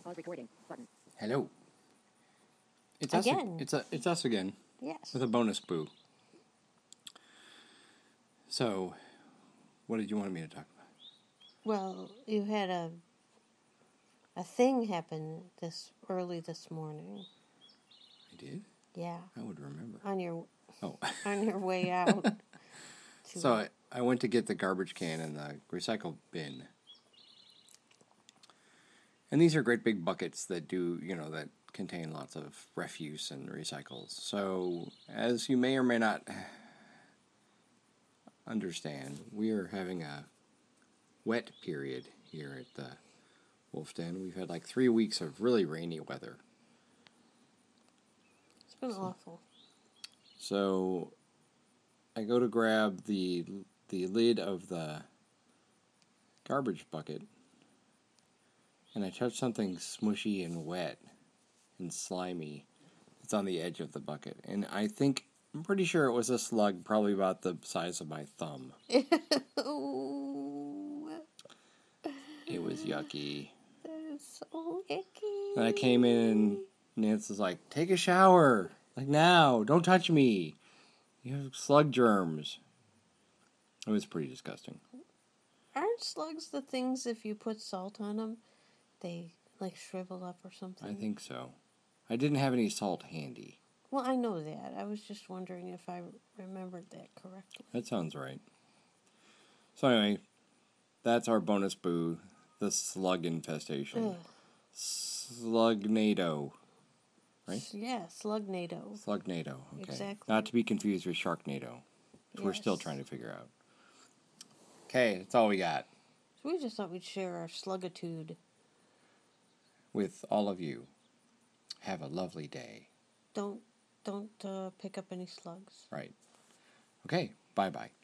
Pause recording button. Hello. It's Again. It's us again Yes. with a bonus boo. So, what did you want me to talk about? Well, you had a thing happen early this morning. I did? Yeah. I would remember. On your way out. So I went to get the garbage can in the recycle bin. And these are great big buckets that that contain lots of refuse and recycles. So, as you may or may not understand, we are having a wet period here at the Wolf Den. We've had like 3 weeks of really rainy weather. It's been awful. So, I go to grab the lid of the garbage bucket, and I touch something smushy and wet and slimy. It's on the edge of the bucket, and I'm pretty sure it was a slug, probably about the size of my thumb. Ooh. It was yucky. That is so icky. And I came in, and Nance was like, "Take a shower, like now. Don't touch me. You have slug germs." It was pretty disgusting. Aren't slugs the things, if you put salt on them, they like shrivel up or something? I think so. I didn't have any salt handy. Well, I know that. I was just wondering if I remembered that correctly. That sounds right. So anyway, that's our bonus boo, the slug infestation. Ugh. Slugnado. Right? Yeah, Slugnado. Slugnado, okay. Exactly. Not to be confused with Sharknado, which we're still Yes. trying to figure out. Okay, that's all we got So we just thought we'd share our slugitude. with all of you. Have a lovely day. Don't pick up any slugs. Right. Okay, bye-bye.